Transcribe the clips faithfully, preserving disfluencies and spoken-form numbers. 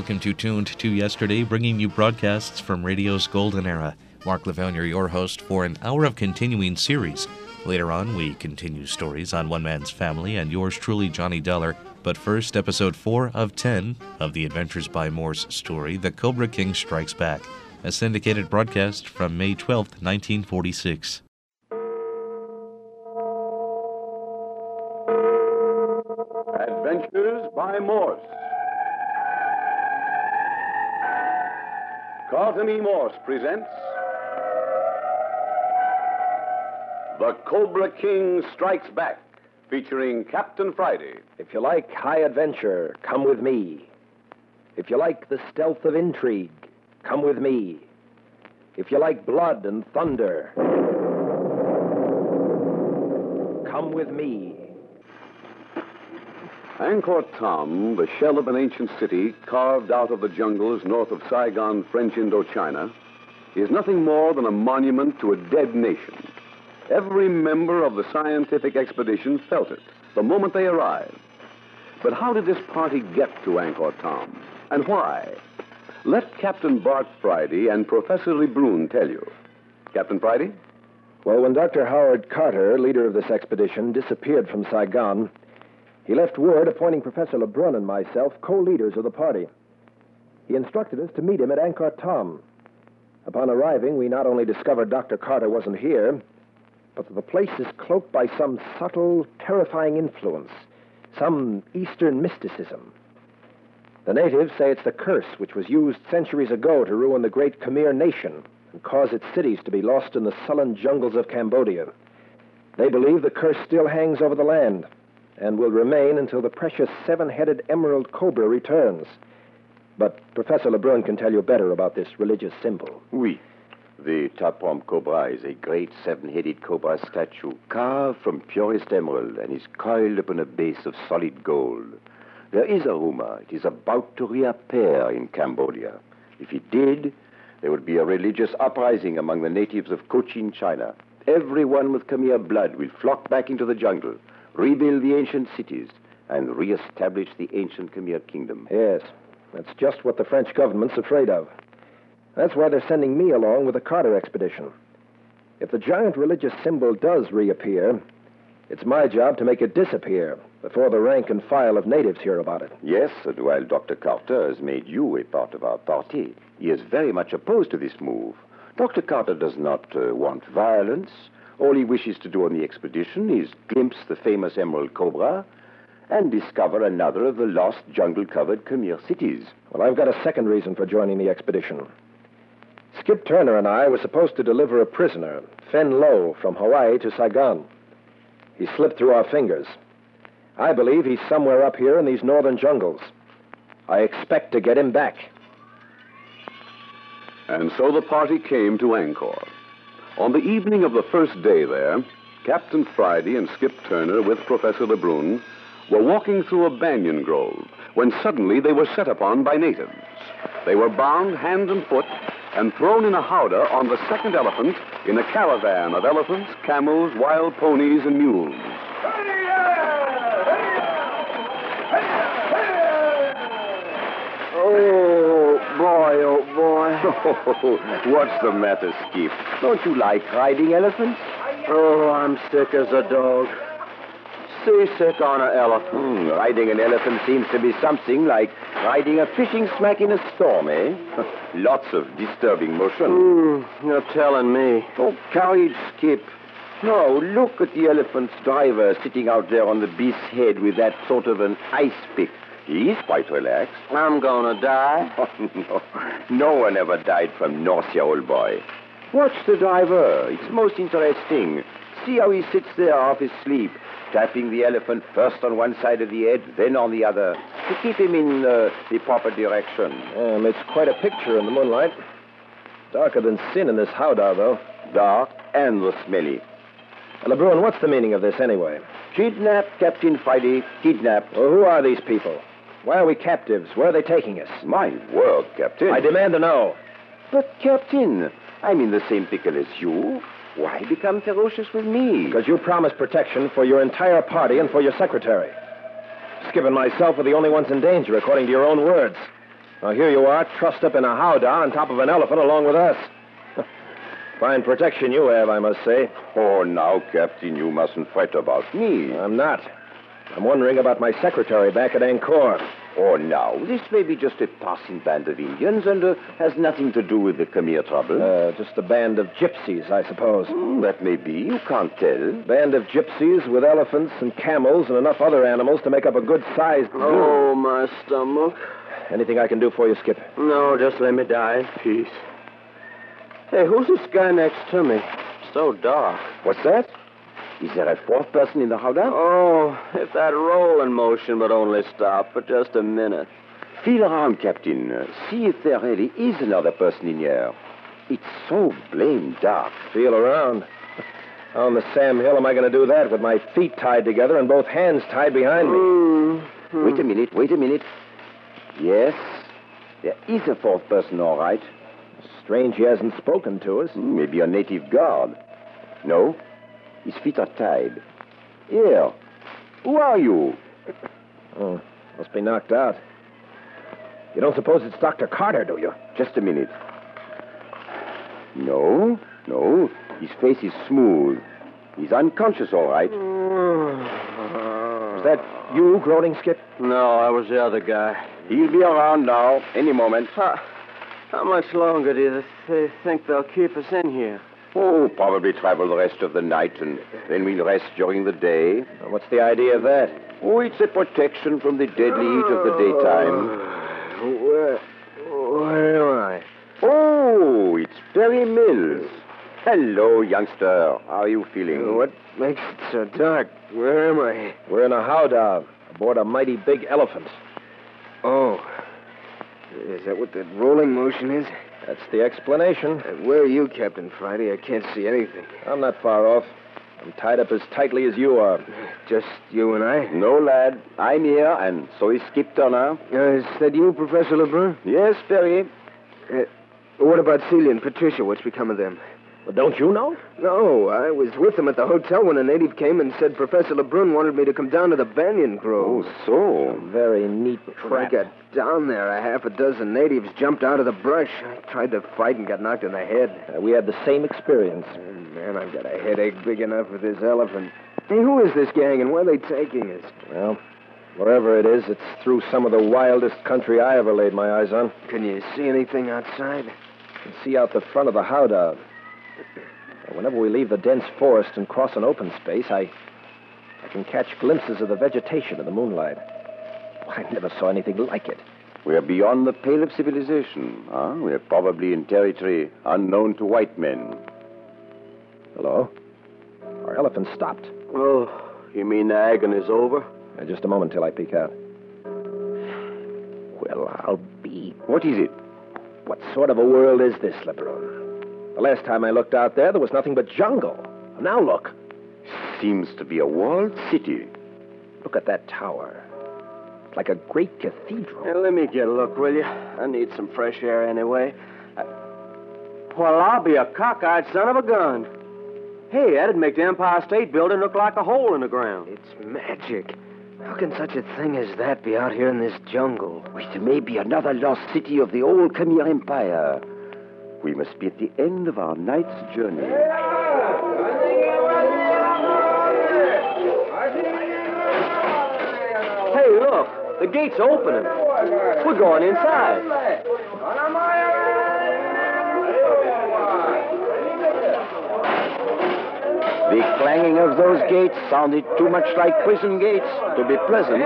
welcome to Tuned to Yesterday, bringing you broadcasts from radio's golden era. Mark Lavonier, your host for an hour of continuing series. Later on, we continue stories on One Man's Family and yours truly, Johnny Deller. But first, episode four of ten of the Adventures by Morse story, The Cobra King Strikes Back, a syndicated broadcast from May twelfth, nineteen forty-six. Adventures by Morse. Carlton E. Morse presents The Cobra King Strikes Back, featuring Captain Friday. If you like high adventure, come with me. If you like the stealth of intrigue, come with me. If you like blood and thunder, come with me. Angkor Thom, the shell of an ancient city carved out of the jungles north of Saigon, French Indochina, is nothing more than a monument to a dead nation. Every member of the scientific expedition felt it the moment they arrived. But how did this party get to Angkor Thom, and why? Let Captain Bart Friday and Professor Lebrun tell you. Captain Friday? Well, when Doctor Howard Carter, leader of this expedition, disappeared from Saigon, he left word appointing Professor Lebrun and myself co-leaders of the party. He instructed us to meet him at Angkor Thom. Upon arriving, we not only discovered Doctor Carter wasn't here, but that the place is cloaked by some subtle, terrifying influence, some Eastern mysticism. The natives say it's the curse which was used centuries ago to ruin the great Khmer nation and cause its cities to be lost in the sullen jungles of Cambodia. They believe the curse still hangs over the land and will remain until the precious seven-headed emerald cobra returns. But Professor Lebrun can tell you better about this religious symbol. Oui. The Tapom Cobra is a great seven-headed cobra statue carved from purest emerald and is coiled upon a base of solid gold. There is a rumor it is about to reappear in Cambodia. If it did, there would be a religious uprising among the natives of Cochin, China. Everyone with Khmer blood will flock back into the jungle, rebuild the ancient cities, and re-establish the ancient Khmer kingdom. Yes, that's just what the French government's afraid of. That's why they're sending me along with the Carter expedition. If the giant religious symbol does reappear, it's my job to make it disappear before the rank and file of natives hear about it. Yes, and while Doctor Carter has made you a part of our party, he is very much opposed to this move. Doctor Carter does not uh, want violence. All he wishes to do on the expedition is glimpse the famous Emerald Cobra and discover another of the lost jungle-covered Khmer cities. Well, I've got a second reason for joining the expedition. Skip Turner and I were supposed to deliver a prisoner, Fen Lo, from Hawaii to Saigon. He slipped through our fingers. I believe he's somewhere up here in these northern jungles. I expect to get him back. And so the party came to Angkor. On the evening of the first day there, Captain Friday and Skip Turner with Professor Lebrun were walking through a banyan grove when suddenly they were set upon by natives. They were bound hand and foot and thrown in a howdah on the second elephant in a caravan of elephants, camels, wild ponies, and mules. Oh, boy, oh, boy. What's the matter, Skip? Don't you like riding elephants? Oh, I'm sick as a dog. Seasick on an elephant. Hmm, riding an elephant seems to be something like riding a fishing smack in a storm, eh? Lots of disturbing motion. Mm, you're telling me. Oh, courage, Skip. No, look at the elephant's driver sitting out there on the beast's head with that sort of an ice pick. He's quite relaxed. I'm gonna die. Oh, no. No one ever died from nausea, old boy. Watch the driver. It's most interesting. See how he sits there off his sleep, tapping the elephant first on one side of the head, then on the other, to keep him in uh, the proper direction. Um, it's quite a picture in the moonlight. Darker than sin in this howdah, though. Dark and smelly. Uh, Lebrun, what's the meaning of this anyway? Kidnapped, Captain Friday. Kidnapped. Well, who are these people? Why are we captives? Where are they taking us? My word, Captain. I demand to know. But, Captain, I'm in the same pickle as you. Why become ferocious with me? Because you promised protection for your entire party and for your secretary. Skip and myself are the only ones in danger, according to your own words. Now, here you are, trussed up in a howdah on top of an elephant along with us. Fine protection you have, I must say. Oh, now, Captain, you mustn't fret about me. I'm not. I'm wondering about my secretary back at Angkor. Oh, now, this may be just a passing band of Indians and uh, has nothing to do with the Khmer trouble. Uh, just a band of gypsies, I suppose. Mm, that may be. You can't tell. Band of gypsies with elephants and camels and enough other animals to make up a good-sized zoo. Oh, my stomach. Anything I can do for you, Skip? No, just let me die in peace. Hey, who's this guy next to me? So dark. What's that? Is there a fourth person in the howdah? Oh, if that rolling motion would only stop for just a minute. Feel around, Captain. Uh, see if there really is another person in here. It's so blamed dark. Feel around. How on the Sam Hill am I going to do that with my feet tied together and both hands tied behind me? Mm-hmm. Wait a minute, wait a minute. Yes, there is a fourth person, all right. Strange he hasn't spoken to us. Maybe a native guard. No, his feet are tied. Here, who are you? Oh, must be knocked out. You don't suppose it's Doctor Carter, do you? Just a minute. No, no, his face is smooth. He's unconscious, all right. Is that you groaning, Skip? No, I was the other guy. He'll be around now, any moment. How, how much longer do you th- think they'll keep us in here? Oh, probably travel the rest of the night, and then we'll rest during the day. Well, what's the idea of that? Oh, it's a protection from the deadly heat of the daytime. Where, where am I? Oh, it's Perry Mills. Hello, youngster. How are you feeling? What makes it so dark? Where am I? We're in a howdah aboard a mighty big elephant. Oh. Is that what that rolling motion is? That's the explanation. Uh, where are you, Captain Friday? I can't see anything. I'm not far off. I'm tied up as tightly as you are. Just you and I? No, lad. I'm here, and so is Skip Turner. Uh, is that you, Professor Lebrun? Yes, Perry. Uh, what about Celia and Patricia? What's become of them? Well, don't you know? No, I was with them at the hotel when a native came and said Professor Lebrun wanted me to come down to the banyan grove. Oh, so. A very neat When I trap. got down there, a half a dozen natives jumped out of the brush. I tried to fight and got knocked in the head. Uh, we had the same experience. Oh, man, I've got a headache big enough for this elephant. Hey, who is this gang and where are they taking us? Well, wherever it is, it's through some of the wildest country I ever laid my eyes on. Can you see anything outside? You can see out the front of the howdah. Whenever we leave the dense forest and cross an open space, I, I can catch glimpses of the vegetation in the moonlight. I never saw anything like it. We're beyond the pale of civilization, huh? We're probably in territory unknown to white men. Hello? Our elephant stopped. Oh, you mean the agony's over? Uh, just a moment till I peek out. Well, I'll be... What is it? What sort of a world is this, Lebrun? The last time I looked out there, there was nothing but jungle. Now look. Seems to be a walled city. Look at that tower. It's like a great cathedral. Hey, let me get a look, will you? I need some fresh air anyway. I... Well, I'll be a cockeyed son of a gun. Hey, that'd make the Empire State Building look like a hole in the ground. It's magic. How can such a thing as that be out here in this jungle? It may be another lost city of the old Khmer Empire. We must be at the end of our night's journey. Hey, look. The gate's opening. We're going inside. The clanging of those gates sounded too much like prison gates to be pleasant.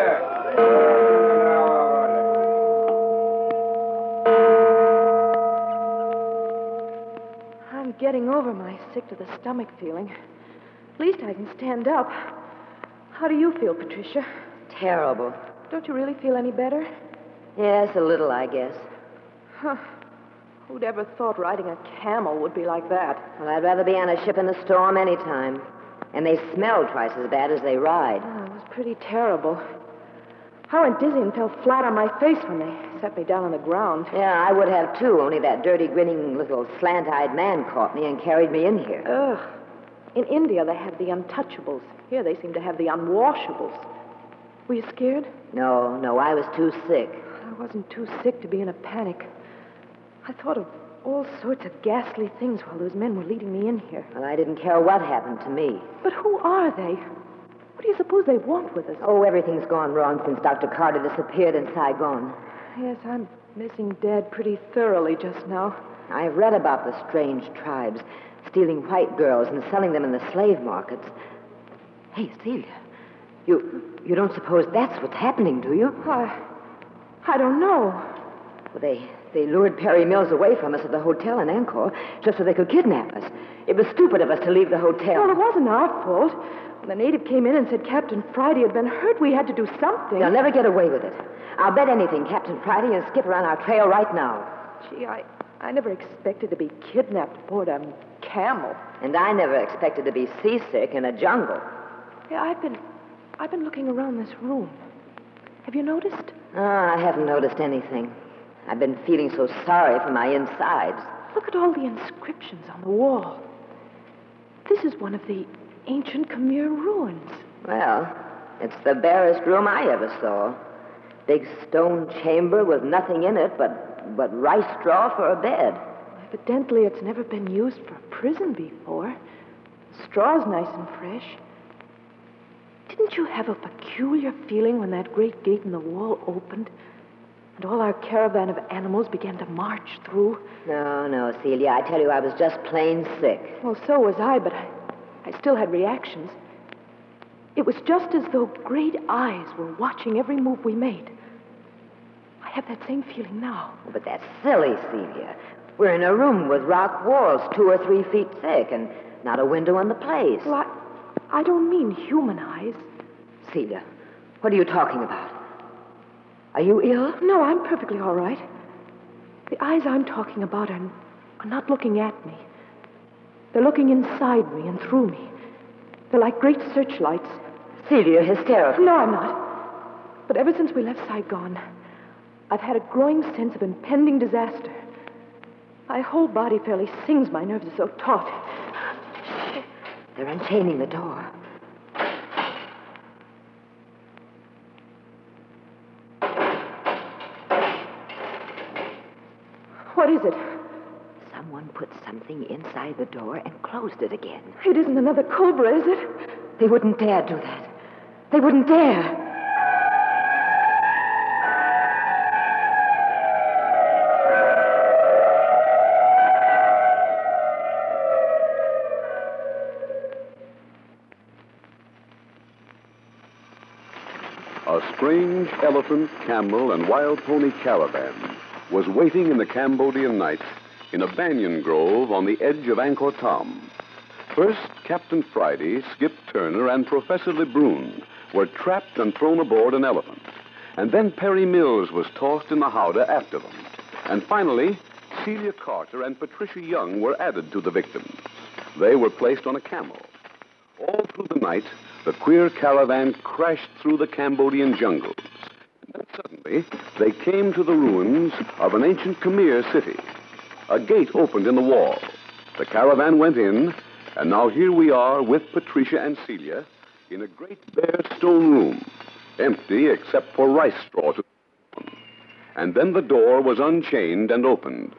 I'm getting over my sick to the stomach feeling. At least I can stand up. How do you feel, Patricia? Terrible. Don't you really feel any better? Yes, a little, I guess. Huh. Who'd ever thought riding a camel would be like that? Well, I'd rather be on a ship in a storm any time. And they smell twice as bad as they ride. Oh, it was pretty terrible. I went dizzy and fell flat on my face when they set me down on the ground. Yeah, I would have, too, only that dirty, grinning little slant-eyed man caught me and carried me in here. Ugh. In India, they have the untouchables. Here, they seem to have the unwashables. Were you scared? No, no, I was too sick. I wasn't too sick to be in a panic. I thought of all sorts of ghastly things while those men were leading me in here. Well, I didn't care what happened to me. But who are they? What do you suppose they want with us? Oh, everything's gone wrong since Doctor Carter disappeared in Saigon. Yes, I'm missing Dad pretty thoroughly just now. I've read about the strange tribes stealing white girls and selling them in the slave markets. Hey, Celia, you you don't suppose that's what's happening, do you? I, I don't know. Well, they, they lured Perry Mills away from us at the hotel in Angkor just so they could kidnap us. It was stupid of us to leave the hotel. Well, it wasn't our fault. When the native came in and said Captain Friday had been hurt, we had to do something. They'll never get away with it. I'll bet anything Captain Friday and Skip are on our trail right now. Gee, I, I never expected to be kidnapped aboard a camel. And I never expected to be seasick in a jungle. Yeah, I've been, I've been looking around this room. Have you noticed? Oh, I haven't noticed anything. I've been feeling so sorry for my insides. Look at all the inscriptions on the wall. This is one of the ancient Khmer ruins. Well, it's the barest room I ever saw. Big stone chamber with nothing in it but, but rice straw for a bed. Evidently, it's never been used for a prison before. The straw's nice and fresh. Didn't you have a peculiar feeling when that great gate in the wall opened and all our caravan of animals began to march through? No, no, Celia. I tell you, I was just plain sick. Well, so was I, but I, I still had reactions. It was just as though great eyes were watching every move we made. I have that same feeling now. Oh, but that's silly, Celia. We're in a room with rock walls two or three feet thick and not a window in the place. Well, I, I don't mean human eyes. Celia, what are you talking about? Are you ill? No, I'm perfectly all right. The eyes I'm talking about are, are not looking at me. They're looking inside me and through me. They're like great searchlights. Celia, you're hysterical. No, I'm not. But ever since we left Saigon, I've had a growing sense of impending disaster. My whole body fairly sings. My nerves are so taut. They're unchaining the door. What is it? Someone put something inside the door and closed it again. It isn't another cobra, is it? They wouldn't dare do that. They wouldn't dare. A strange elephant, camel, and wild pony caravan was waiting in the Cambodian night in a banyan grove on the edge of Angkor Thom. First, Captain Friday, Skip Turner, and Professor LeBrun were trapped and thrown aboard an elephant. And then Perry Mills was tossed in the howdah after them. And finally, Celia Carter and Patricia Young were added to the victims. They were placed on a camel. All through the night, the queer caravan crashed through the Cambodian jungles. And then suddenly, they came to the ruins of an ancient Khmer city. A gate opened in the wall. The caravan went in, and now here we are with Patricia and Celia in a great bare stone room, empty except for rice straw to... And then the door was unchained and opened.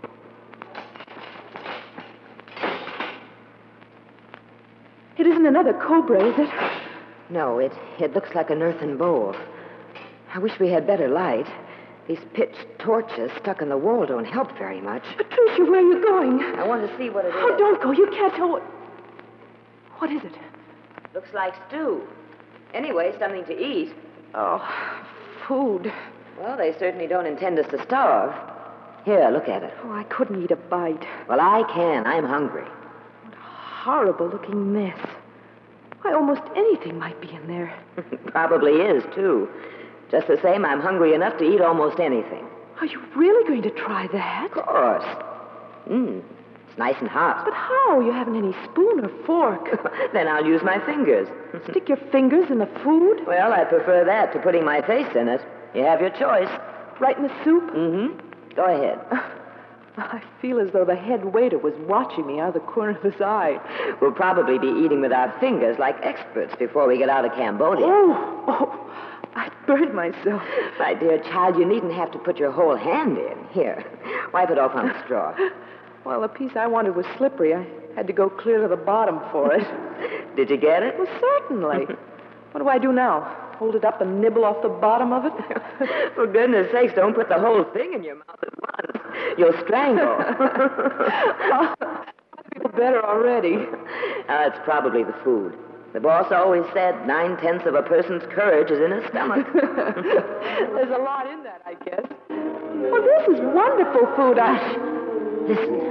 It isn't another cobra, is it? No, it, it looks like an earthen bowl. I wish we had better light. These pitch torches stuck in the wall don't help very much. Patricia, where are you going? I want to see what it is. Oh, don't go. You can't tell what... What is it? Looks like stew. Anyway, something to eat. Oh, food. Well, they certainly don't intend us to starve. Here, look at it. Oh, I couldn't eat a bite. Well, I can. I'm hungry. What a horrible-looking mess. Why, almost anything might be in there. Probably is, too. Just the same, I'm hungry enough to eat almost anything. Are you really going to try that? Of course. Mmm, it's nice and hot. But how? You haven't any spoon or fork. Then I'll use my fingers. Stick your fingers in the food? Well, I prefer that to putting my face in it. You have your choice. Right in the soup? Mm-hmm. Go ahead. I feel as though the head waiter was watching me out of the corner of his eye. We'll probably be eating with our fingers like experts before we get out of Cambodia. Oh, oh, I burned myself. My dear child, you needn't have to put your whole hand in. Here, wipe it off on the straw. Well, the piece I wanted was slippery. I had to go clear to the bottom for it. Did you get it? Well, certainly. What do I do now? Hold it up and nibble off the bottom of it? For goodness sakes, don't put the whole thing in your mouth at once. You'll strangle. I feel better already. Uh, it's probably the food. The boss always said nine-tenths of a person's courage is in his stomach. There's a lot in that, I guess. Well, this is wonderful food. I... Listen.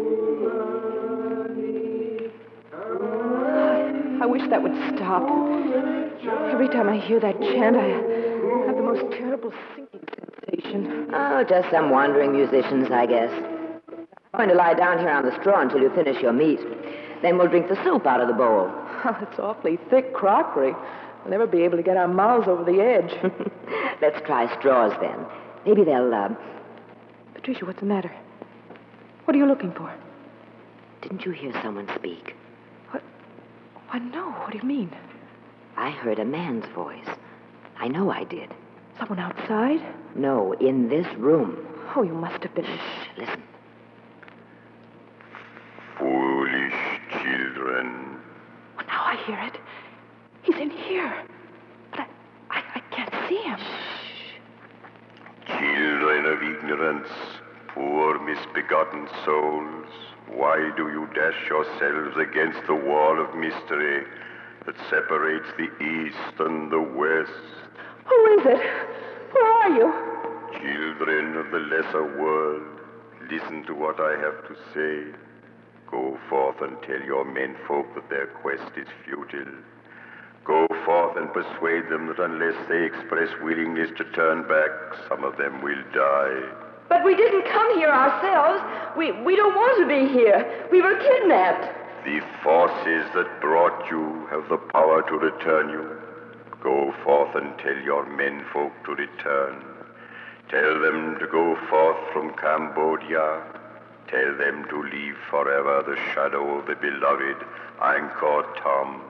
I wish that would stop. Every time I hear that chant, I have the most terrible sinking sensation. Oh, just some wandering musicians, I guess. I'm going to lie down here on the straw until you finish your meat. Then we'll drink the soup out of the bowl. Oh, it's awfully thick crockery. We'll never be able to get our mouths over the edge. Let's try straws, then. Maybe they'll, uh... Patricia, what's the matter? What are you looking for? Didn't you hear someone speak? What? Why, no. What do you mean? I heard a man's voice. I know I did. Someone outside? No, in this room. Oh, you must have been... Shh, listen. Foolish children. Well, now I hear it. He's in here. But I, I, I can't see him. Children of ignorance, poor misbegotten souls, why do you dash yourselves against the wall of mystery that separates the east and the west? Who is it? Where are you? Children of the lesser world, listen to what I have to say. Go forth and tell your menfolk that their quest is futile. Go forth and persuade them that unless they express willingness to turn back, some of them will die. But we didn't come here ourselves. We, we don't want to be here. We were kidnapped. The forces that brought you have the power to return you. Go forth and tell your menfolk to return. Tell them to go forth from Cambodia. Tell them to leave forever the shadow of the beloved Angkor Thom.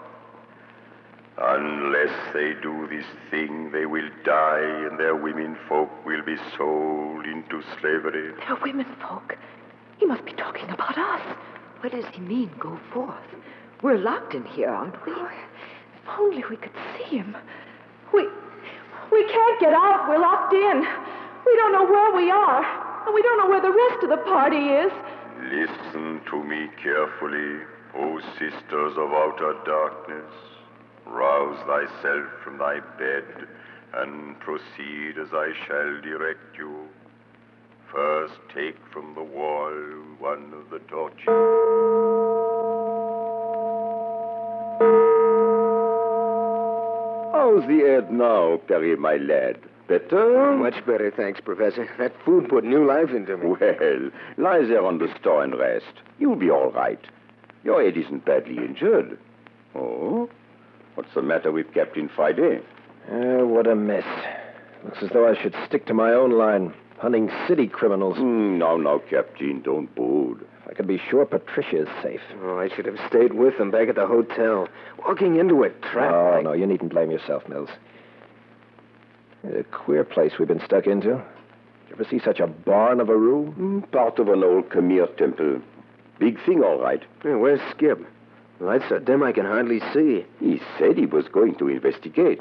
Unless they do this thing, they will die, and their womenfolk will be sold into slavery. They're womenfolk. He must be talking about us. What does he mean, go forth? We're locked in here, aren't we? Oh, if only we could see him. We, we can't get out. We're locked in. We don't know where we are, and we don't know where the rest of the party is. Listen to me carefully, O sisters of outer darkness. Rouse thyself from thy bed and proceed as I shall direct you. First take from the wall one of the torches. How's the head now, Perry, my lad? Better? Much better, thanks, Professor. That food put new life into me. Well, lie there on the straw and rest. You'll be all right. Your head isn't badly injured. Oh? What's the matter with Captain Friday? Uh, what a mess. Looks as though I should stick to my own line, hunting city criminals. Mm, now, now, Captain, don't bold. If I could be sure Patricia is safe. Oh, I should have stayed with them back at the hotel. Walking into a trap. Oh, like... no, you needn't blame yourself, Mills. It's a queer place we've been stuck into. Did you ever see such a barn of a room? Mm, part of an old Khmer temple. Big thing, all right. Yeah, where's Skip? The lights so dim I can hardly see. He said he was going to investigate.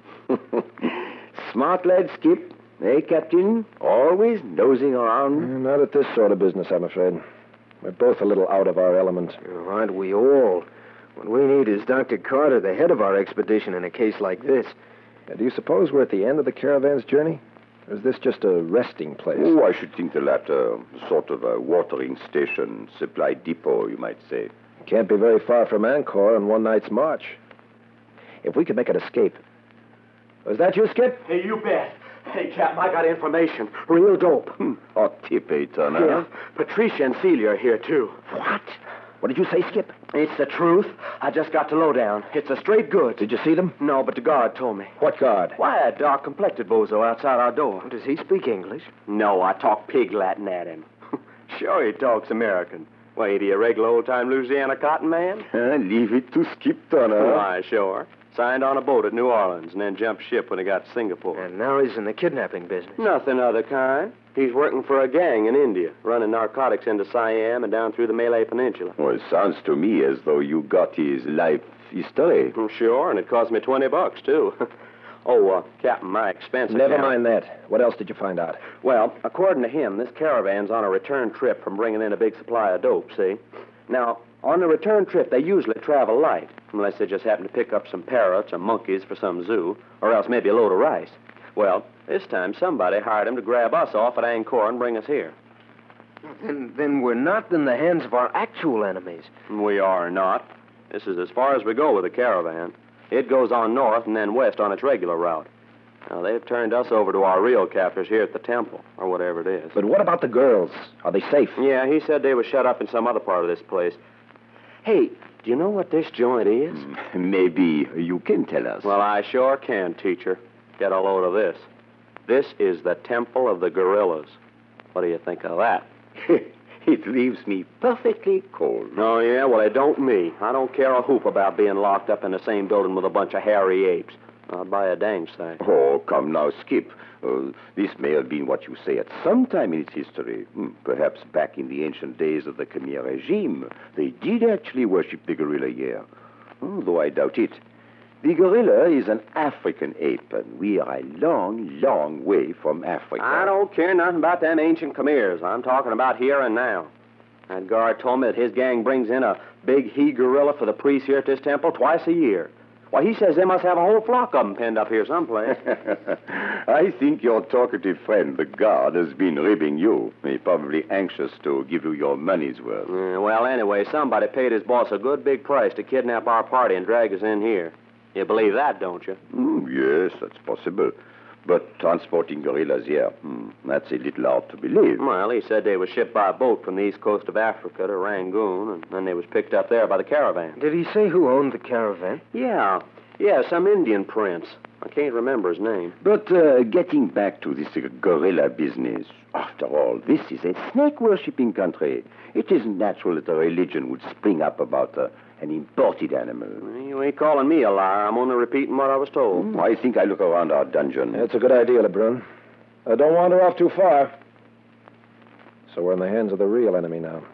Smart lad, Skip. Eh, Captain? Always nosing around. Uh, not at this sort of business, I'm afraid. We're both a little out of our element. Oh, aren't we all? What we need is Doctor Carter, the head of our expedition, in a case like this. Uh, do you suppose we're at the end of the caravan's journey? Or is this just a resting place? Oh, I should think the latter. Sort of a watering station, supply depot, you might say. Can't be very far from Angkor on one night's march. If we could make an escape. Was that you, Skip? Hey, you bet. Hey, Captain, I got information. Real dope. Hmm. Hot tip, eh, Turner? Yeah. Patricia and Celia are here, too. What? What did you say, Skip? It's the truth. I just got the lowdown. It's a straight good. Did you see them? No, but the guard told me. What guard? Why, a dark-complected bozo outside our door. Does he speak English? No, I talk pig Latin at him. Sure he talks American. Why, ain't he a regular old-time Louisiana cotton man? Uh, leave it to Skip, Turner. Why, sure. Signed on a boat at New Orleans and then jumped ship when he got to Singapore. And now he's in the kidnapping business. Nothing other kind. He's working for a gang in India, running narcotics into Siam and down through the Malay Peninsula. Well, it sounds to me as though you got his life history. Oh, sure, and it cost me twenty bucks, too. oh, uh, Captain, my expense Never account- mind that. What else did you find out? Well, according to him, this caravan's on a return trip from bringing in a big supply of dope, see? Now, on the return trip, they usually travel light, unless they just happen to pick up some parrots or monkeys for some zoo, or else maybe a load of rice. Well, this time somebody hired him to grab us off at Angkor and bring us here. Then, then we're not in the hands of our actual enemies. We are not. This is as far as we go with the caravan. It goes on north and then west on its regular route. Now, they've turned us over to our real captors here at the temple, or whatever it is. But what about the girls? Are they safe? Yeah, he said they were shut up in some other part of this place. Hey, do you know what this joint is? Maybe you can tell us. Well, I sure can, teacher. Get a load of this. This is the Temple of the Gorillas. What do you think of that? It leaves me perfectly cold. Oh, yeah? Well, it don't me. I don't care a hoop about being locked up in the same building with a bunch of hairy apes. I'll buy a dang thing. Oh, come now, Skip. Uh, this may have been what you say at some time in its history. Hmm, perhaps back in the ancient days of the Khmer regime, they did actually worship the gorilla here. Oh, though I doubt it. The gorilla is an African ape, and we are a long, long way from Africa. I don't care nothing about them ancient Khmers. I'm talking about here and now. That guard told me that his gang brings in a big he-gorilla for the priests here at this temple twice a year. Why, he says they must have a whole flock of them penned up here someplace. I think your talkative friend, the guard, has been ribbing you. He's probably anxious to give you your money's worth. Yeah, well, anyway, somebody paid his boss a good big price to kidnap our party and drag us in here. You believe that, don't you? Mm, yes, that's possible. But transporting gorillas here, hmm, that's a little hard to believe. Well, he said they were shipped by boat from the east coast of Africa to Rangoon, and then they was picked up there by the caravan. Did he say who owned the caravan? Yeah, yeah, some Indian prince. I can't remember his name. But uh, getting back to this uh, gorilla business, after all, this is a snake-worshipping country. It isn't natural that a religion would spring up about uh, an imported animal. You ain't calling me a liar. I'm only repeating what I was told. Mm, I think I look around our dungeon. That's a good idea, Lebrun. Uh, don't wander off too far. So we're in the hands of the real enemy now.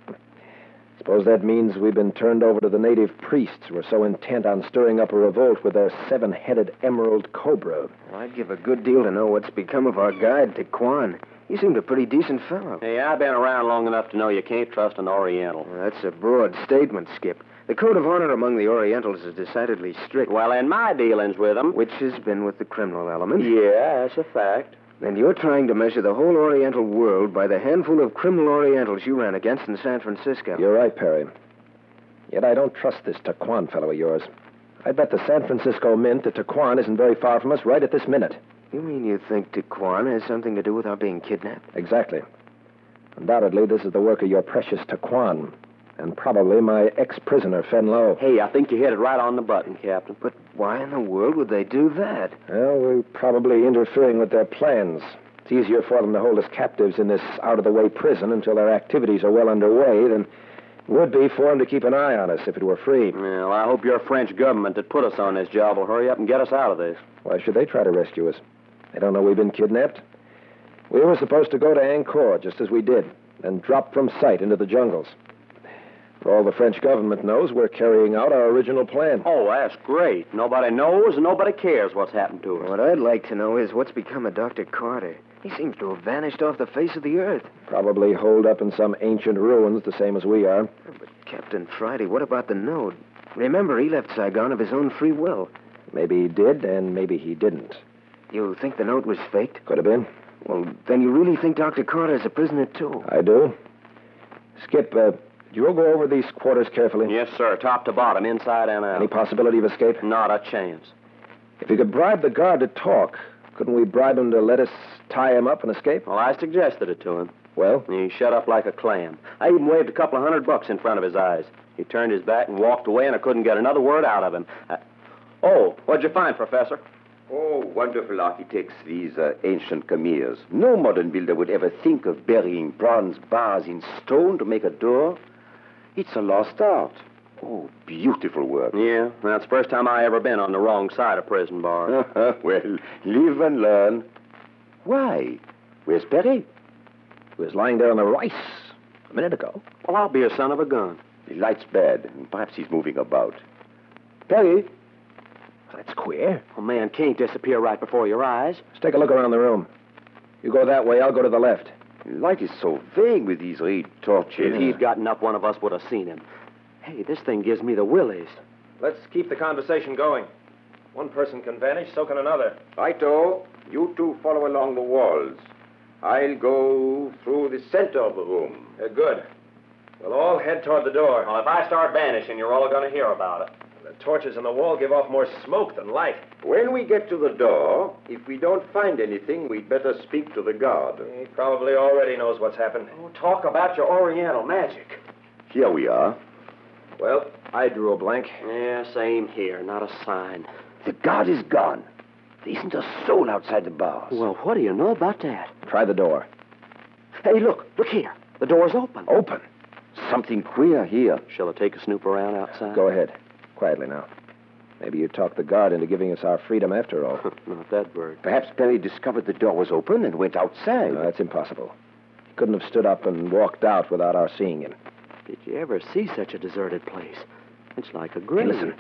Suppose that means we've been turned over to the native priests who are so intent on stirring up a revolt with their seven-headed emerald cobra. Well, I'd give a good deal to know what's become of our guide, Tequan. He seemed a pretty decent fellow. Hey, I've been around long enough to know you can't trust an Oriental. Well, that's a broad statement, Skip. The code of honor among the Orientals is decidedly strict. Well, in my dealings with them... Which has been with the criminal element. Yeah, that's a fact. And you're trying to measure the whole Oriental world by the handful of criminal Orientals you ran against in San Francisco. You're right, Perry. Yet I don't trust this Tequan fellow of yours. I bet the San Francisco Mint that Tequan isn't very far from us right at this minute. You mean you think Tequan has something to do with our being kidnapped? Exactly. Undoubtedly, this is the work of your precious Tequan. And probably my ex-prisoner, Fenlo. Hey, I think you hit it right on the button, Captain. But why in the world would they do that? Well, we're probably interfering with their plans. It's easier for them to hold us captives in this out-of-the-way prison until their activities are well underway than it would be for them to keep an eye on us if it were free. Well, I hope your French government that put us on this job will hurry up and get us out of this. Why should they try to rescue us? They don't know we've been kidnapped. We were supposed to go to Angkor, just as we did, and drop from sight into the jungles. For all the French government knows, we're carrying out our original plan. Oh, that's great. Nobody knows and nobody cares what's happened to us. What I'd like to know is what's become of Doctor Carter. He seems to have vanished off the face of the earth. Probably holed up in some ancient ruins, the same as we are. But, Captain Friday, what about the note? Remember, he left Saigon of his own free will. Maybe he did, and maybe he didn't. You think the note was faked? Could have been. Well, then you really think Doctor Carter's a prisoner, too? I do. Skip, uh... you will go over these quarters carefully? Yes, sir. Top to bottom, inside and out. Any possibility of escape? Not a chance. If you could bribe the guard to talk, couldn't we bribe him to let us tie him up and escape? Well, I suggested it to him. Well? He shut up like a clam. I even waved a couple of hundred bucks in front of his eyes. He turned his back and walked away, and I couldn't get another word out of him. I... Oh, what'd you find, Professor? Oh, wonderful architects, these uh, ancient Khmers. No modern builder would ever think of burying bronze bars in stone to make a door. It's a lost art. Oh, beautiful work. Yeah, that's the first time I ever been on the wrong side of prison bars. Well, live and learn. Why? Where's Perry? He was lying there on the rice a minute ago. Well, I'll be a son of a gun. The light's bad, and perhaps he's moving about. Perry? That's queer. A man can't disappear right before your eyes. Let's take a look around the room. You go that way, I'll go to the left. The light is so vague with these reed torches. If he'd gotten up, one of us would have seen him. Hey, this thing gives me the willies. Let's keep the conversation going. One person can vanish, so can another. Righto, you two follow along the walls. I'll go through the center of the room. Uh, good. We'll all head toward the door. Well, if I start vanishing, you're all going to hear about it. The torches on the wall give off more smoke than light. When we get to the door, if we don't find anything, we'd better speak to the guard. He probably already knows what's happened. Oh, talk about your Oriental magic. Here we are. Well, I drew a blank. Yeah, same here. Not a sign. The guard is gone. There isn't a soul outside the bars. Well, what do you know about that? Try the door. Hey, look. Look here. The door's open. Open. Something queer here. Shall I take a snoop around outside? Go ahead. Quietly now. Maybe you talked the guard into giving us our freedom after all. Not that bird. Perhaps Perry discovered the door was open and went outside. No, that's impossible. He couldn't have stood up and walked out without our seeing him. Did you ever see such a deserted place? It's like a grave. Hey, listen.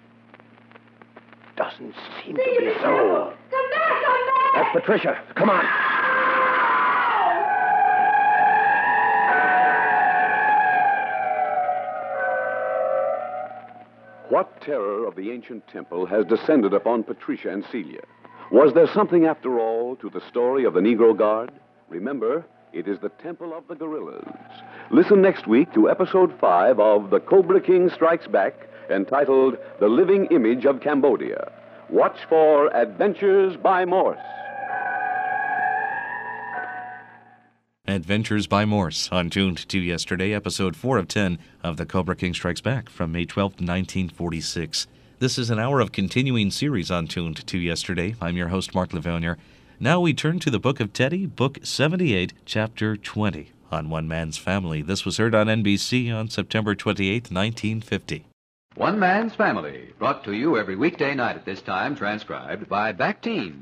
Doesn't seem to be a soul. Come back, come back! That's Patricia. Come on. What terror of the ancient temple has descended upon Patricia and Celia? Was there something, after all, to the story of the Negro Guard? Remember, it is the Temple of the Gorillas. Listen next week to episode five of The Cobra King Strikes Back, entitled The Living Image of Cambodia. Watch for Adventures by Morse. Adventures by Morse on Tuned to Yesterday, episode four of ten of The Cobra King Strikes Back from May twelfth, nineteen forty-six. This is an hour of continuing series on Tuned to Yesterday. I'm your host, Mark Livonier. Now we turn to the Book of Teddy, Book seventy-eight, Chapter twenty, on One Man's Family. This was heard on N B C on September twenty-eighth, nineteen fifty. One Man's Family, brought to you every weekday night at this time, transcribed by Bactine.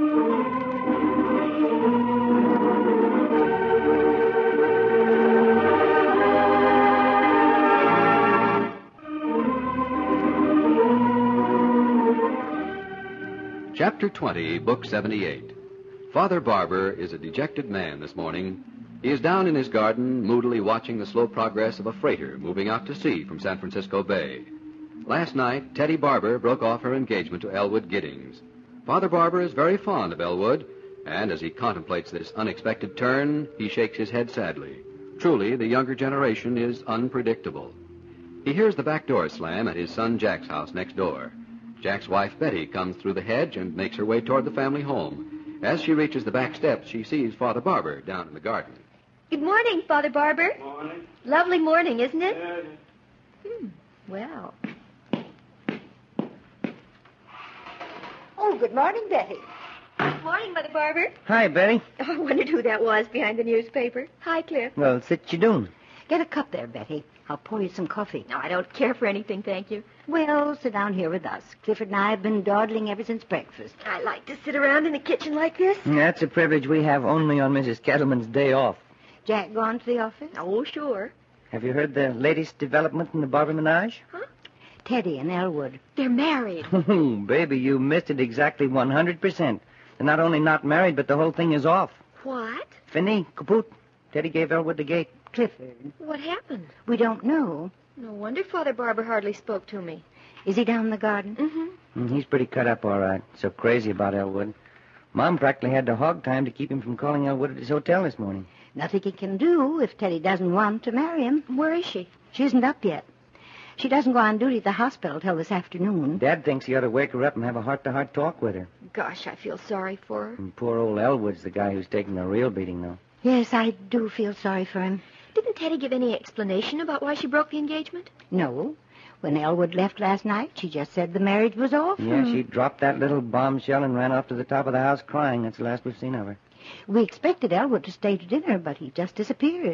Chapter twenty, Book seventy-eight. Father Barber is a dejected man this morning. He is down in his garden, moodily watching the slow progress of a freighter moving out to sea from San Francisco Bay. Last night, Teddy Barber broke off her engagement to Elwood Giddings. Father Barber is very fond of Elwood, and as he contemplates this unexpected turn, he shakes his head sadly. Truly, the younger generation is unpredictable. He hears the back door slam at his son Jack's house next door. Jack's wife, Betty, comes through the hedge and makes her way toward the family home. As she reaches the back steps, she sees Father Barber down in the garden. Good morning, Father Barber. Morning. Lovely morning, isn't it? Yeah. Hmm, well. Oh, good morning, Betty. Good morning, Mother Barber. Hi, Betty. Oh, I wondered who that was behind the newspaper. Hi, Cliff. Well, sit you doing. Get a cup there, Betty. I'll pour you some coffee. No, I don't care for anything, thank you. Well, sit down here with us. Clifford and I have been dawdling ever since breakfast. I like to sit around in the kitchen like this. That's a privilege we have only on Missus Kettleman's day off. Jack gone to the office? Oh, sure. Have you heard the latest development in the Barber menage? Huh? Teddy and Elwood. They're married. Oh, baby, you missed it exactly one hundred percent. They're not only not married, but the whole thing is off. What? Fini, kaput. Teddy gave Elwood the gate. Clifford. What happened? We don't know. No wonder Father Barber hardly spoke to me. Is he down in the garden? Mm-hmm. Mm, he's pretty cut up, all right. So crazy about Elwood. Mom practically had to hog time to keep him from calling Elwood at his hotel this morning. Nothing he can do if Teddy doesn't want to marry him. Where is she? She isn't up yet. She doesn't go on duty at the hospital till this afternoon. Dad thinks he ought to wake her up and have a heart-to-heart talk with her. Gosh, I feel sorry for her. And poor old Elwood's the guy who's taking the real beating, though. Yes, I do feel sorry for him. Didn't Teddy give any explanation about why she broke the engagement? No. When Elwood left last night, she just said the marriage was off. Yeah, she dropped that little bombshell and ran off to the top of the house crying. That's the last we've seen of her. We expected Elwood to stay to dinner, but he just disappeared.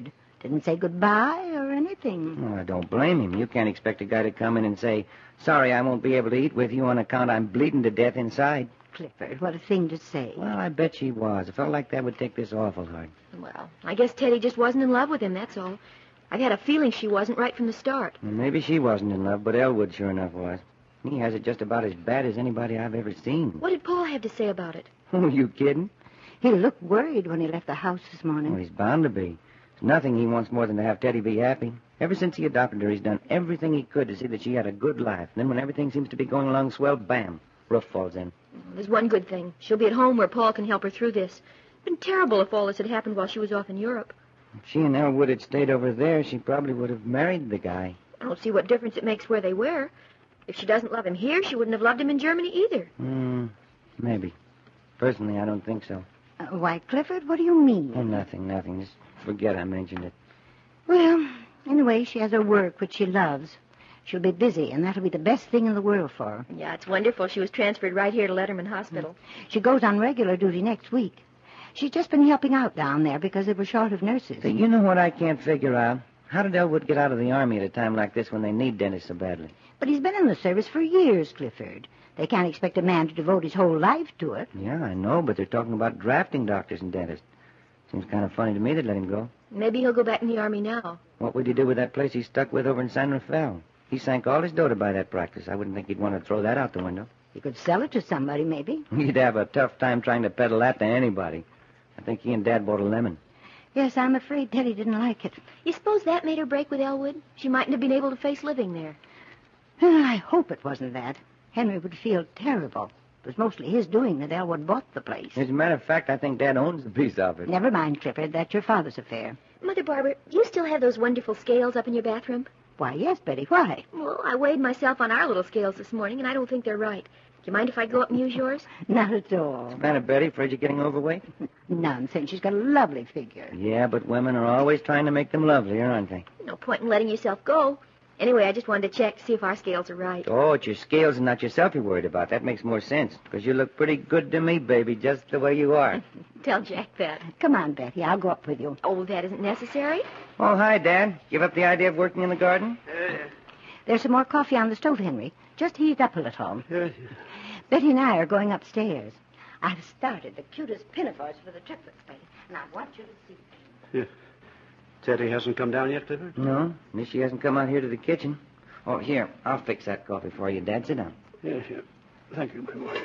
Didn't say goodbye or anything. Well, I don't blame him. You can't expect a guy to come in and say, sorry, I won't be able to eat with you on account I'm bleeding to death inside. Clifford, what a thing to say. Well, I bet she was. A fellow like that would take this awful hard. Well, I guess Teddy just wasn't in love with him, that's all. I've had a feeling she wasn't right from the start. Well, maybe she wasn't in love, but Elwood sure enough was. He has it just about as bad as anybody I've ever seen. What did Paul have to say about it? Oh, you kidding? He looked worried when he left the house this morning. Well, he's bound to be. There's nothing he wants more than to have Teddy be happy. Ever since he adopted her, he's done everything he could to see that she had a good life. And then when everything seems to be going along swell, bam, roof falls in. There's one good thing. She'll be at home where Paul can help her through this. It'd been terrible if all this had happened while she was off in Europe. If she and Elwood had stayed over there, she probably would have married the guy. I don't see what difference it makes where they were. If she doesn't love him here, she wouldn't have loved him in Germany either. Hmm, maybe. Personally, I don't think so. Uh, why, Clifford, what do you mean? Oh, nothing, nothing. Just forget I mentioned it. Well, anyway, she has her work, which she loves. She'll be busy, and that'll be the best thing in the world for her. Yeah, it's wonderful. She was transferred right here to Letterman Hospital. Mm. She goes on regular duty next week. She's just been helping out down there because they were short of nurses. But you know what I can't figure out? How did Elwood get out of the Army at a time like this when they need dentists so badly? But he's been in the service for years, Clifford. They can't expect a man to devote his whole life to it. Yeah, I know, but they're talking about drafting doctors and dentists. Seems kind of funny to me they'd let him go. Maybe he'll go back in the Army now. What would he do with that place he's stuck with over in San Rafael? He sank all his dough to buy that practice. I wouldn't think he'd want to throw that out the window. He could sell it to somebody, maybe. He'd have a tough time trying to peddle that to anybody. I think he and Dad bought a lemon. Yes, I'm afraid Teddy didn't like it. You suppose that made her break with Elwood? She mightn't have been able to face living there. Well, I hope it wasn't that. Henry would feel terrible. It was mostly his doing that Elwood bought the place. As a matter of fact, I think Dad owns the piece of it. Never mind, Clifford. That's your father's affair. Mother Barbara, do you still have those wonderful scales up in your bathroom? Why, yes, Betty. Why? Well, I weighed myself on our little scales this morning, and I don't think they're right. Do you mind if I go up and use yours? Not at all. What's the matter, Betty? Afraid you're getting overweight? Nonsense. She's got a lovely figure. Yeah, but women are always trying to make them lovelier, aren't they? No point in letting yourself go. Anyway, I just wanted to check to see if our scales are right. Oh, it's your scales and not yourself you're worried about. That makes more sense, because you look pretty good to me, baby, just the way you are. Tell Jack that. Come on, Betty. I'll go up with you. Oh, that isn't necessary. Oh, hi, Dad. Give up the idea of working in the garden? Uh, There's some more coffee on the stove, Henry. Just heat it up a little. uh, Betty and I are going upstairs. I've started the cutest pinafores for the triplets, Betty, and I want you to see. yeah. Teddy hasn't come down yet, Clifford? No, at least she hasn't come out here to the kitchen. Oh, here, I'll fix that coffee for you, Dad. Sit down. Yes, yes. Thank you, my boy.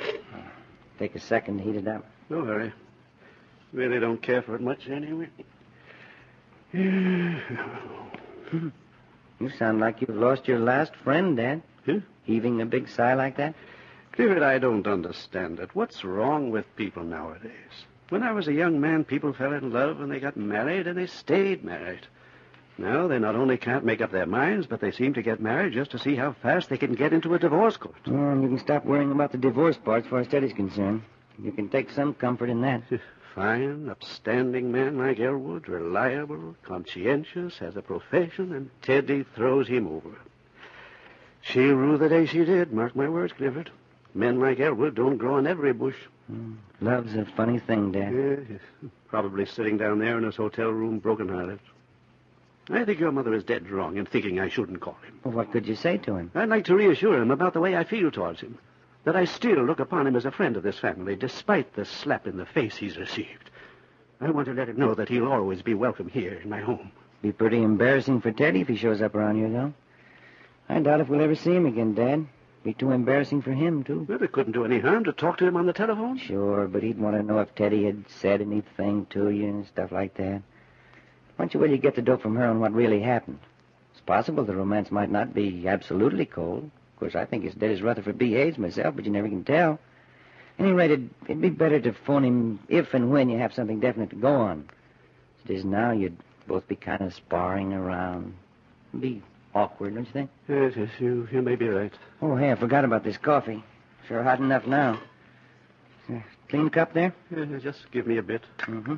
Take a second to heat it up. No hurry. Really don't care for it much anyway. You sound like you've lost your last friend, Dad. Huh? Heaving a big sigh like that. Clifford, I don't understand it. What's wrong with people nowadays? When I was a young man, people fell in love and they got married and they stayed married. Now they not only can't make up their minds, but they seem to get married just to see how fast they can get into a divorce court. Oh, and you can stop worrying about the divorce part as far as Teddy's concerned. You can take some comfort in that. Fine, upstanding man like Elwood, reliable, conscientious, has a profession, and Teddy throws him over. She'll rue the day she did, mark my words, Clifford. Men like Elwood don't grow on every bush. Mm, love's a funny thing, Dad. Yes, probably sitting down there in his hotel room, broken-hearted. I think your mother is dead wrong in thinking I shouldn't call him. Well, what could you say to him? I'd like to reassure him about the way I feel towards him. That I still look upon him as a friend of this family, despite the slap in the face he's received. I want to let him know that he'll always be welcome here in my home. Be pretty embarrassing for Teddy if he shows up around here, though. I doubt if we'll ever see him again, Dad. Be too embarrassing for him, too. Well, it couldn't do any harm to talk to him on the telephone. Sure, but he'd want to know if Teddy had said anything to you and stuff like that. Why don't you will you get the dope from her on what really happened? It's possible the romance might not be absolutely cold. Of course, I think it's dead as Rutherford behaves myself, but you never can tell. At any rate, it'd, it'd be better to phone him if and when you have something definite to go on. As it is now, you'd both be kind of sparring around. It'd be awkward, don't you think? Yes, yes, you, you may be right. Oh, hey, I forgot about this coffee. Sure hot enough now. Uh, clean cup there? Yeah, just give me a bit. Mm-hmm.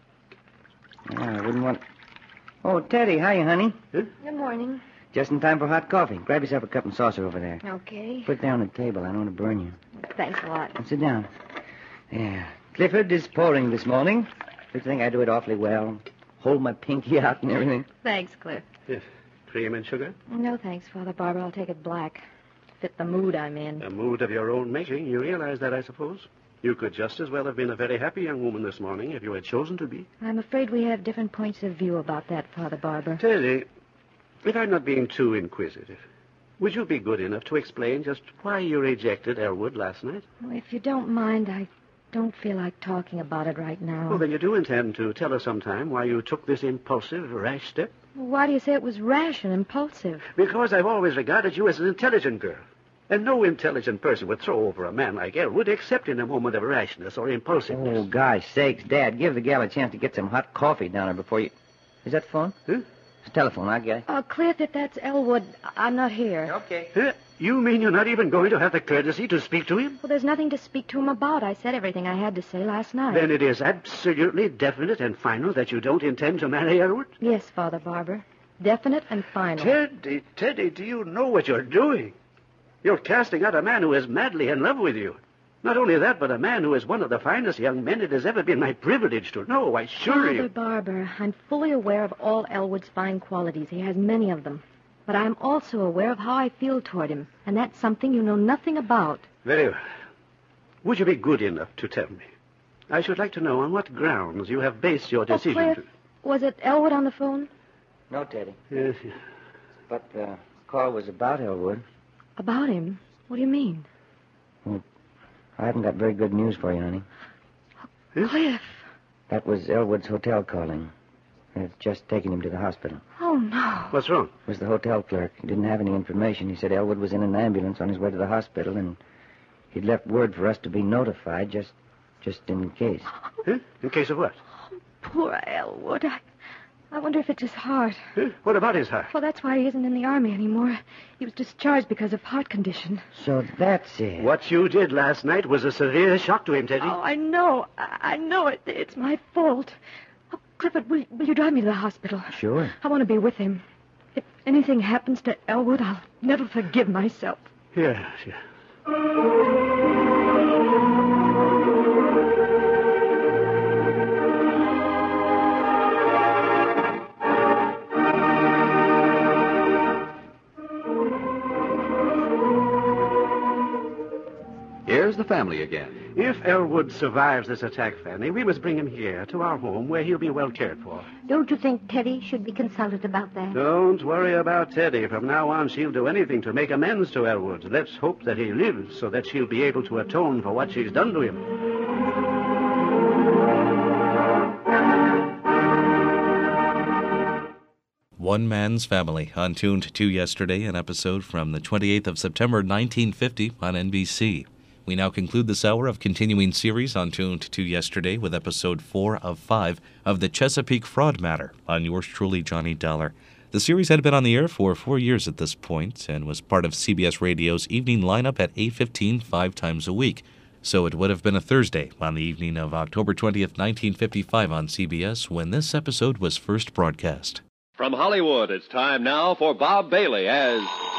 Yeah, I wouldn't want... Oh, Teddy, hiya, honey. Huh? Good morning. Just in time for hot coffee. Grab yourself a cup and saucer over there. Okay. Put it there on the table. I don't want to burn you. Thanks a lot. Now, sit down. Yeah. Clifford is pouring this morning. Don't you think I do it awfully well? hold my pinky out and everything. Thanks, Cliff. Yes. Cream and sugar? No, thanks, Father Barber. I'll take it black. Fit the mood I'm in. A mood of your own making. You realize that, I suppose? You could just as well have been a very happy young woman this morning if you had chosen to be. I'm afraid we have different points of view about that, Father Barber. Teddy, if I'm not being too inquisitive, would you be good enough to explain just why you rejected Elwood last night? Well, if you don't mind, I don't feel like talking about it right now. Well, then you do intend to tell us sometime why you took this impulsive, rash step? Why do you say it was rash and impulsive? Because I've always regarded you as an intelligent girl. And no intelligent person would throw over a man like Elwood except in a moment of rashness or impulsiveness. Oh, gosh sakes, Dad, give the gal a chance to get some hot coffee down there before you... Is that the phone? Huh? It's a telephone, I'll get it. Uh, Cliff, if that's Elwood, I'm not here. Okay. Huh? You mean you're not even going to have the courtesy to speak to him? Well, there's nothing to speak to him about. I said everything I had to say last night. Then it is absolutely definite and final that you don't intend to marry Elwood? Yes, Father Barber. Definite and final. Teddy, Teddy, do you know what you're doing? You're casting out a man who is madly in love with you. Not only that, but a man who is one of the finest young men it has ever been my privilege to know, I assure Father you. Father Barber, I'm fully aware of all Elwood's fine qualities. He has many of them. But I'm also aware of how I feel toward him, and that's something you know nothing about. Very well. Would you be good enough to tell me? I should like to know on what grounds you have based your decision. Oh, Cliff, to... was it Elwood on the phone? No, Teddy. Yes, yes. But the uh, call was about Elwood. About him? What do you mean? Well, I haven't got very good news for you, honey. Oh, Cliff. That was Elwood's hotel calling. They've just taken him to the hospital. Oh, no. What's wrong? It was the hotel clerk. He didn't have any information. He said Elwood was in an ambulance on his way to the hospital, and he'd left word for us to be notified just just in case. Huh? In case of what? Oh, poor Elwood. I, I wonder if it's his heart. Huh? What about his heart? Well, that's why he isn't in the army anymore. He was discharged because of heart condition. So that's it. What you did last night was a severe shock to him, Teddy. Oh, I know. I, I know it. It's my fault. Oh, Clifford, will, will you drive me to the hospital? Sure. I want to be with him. If anything happens to Elwood, I'll never forgive myself. Yes, yes. Here's the family again. If Elwood survives this attack, Fanny, we must bring him here to our home where he'll be well cared for. Don't you think Teddy should be consulted about that? Don't worry about Teddy. From now on, she'll do anything to make amends to Elwood. Let's hope that he lives so that she'll be able to atone for what she's done to him. One Man's Family on Tuned to Yesterday, an episode from the twenty-eighth of September, nineteen fifty on N B C. We now conclude this hour of continuing series on Tuned to Yesterday with episode four of five of the Chesapeake Fraud Matter on yours truly, Johnny Dollar. The series had been on the air for four years at this point and was part of C B S Radio's evening lineup at eight fifteen five times a week. So it would have been a Thursday on the evening of October twentieth, nineteen fifty-five on C B S when this episode was first broadcast. From Hollywood, it's time now for Bob Bailey as...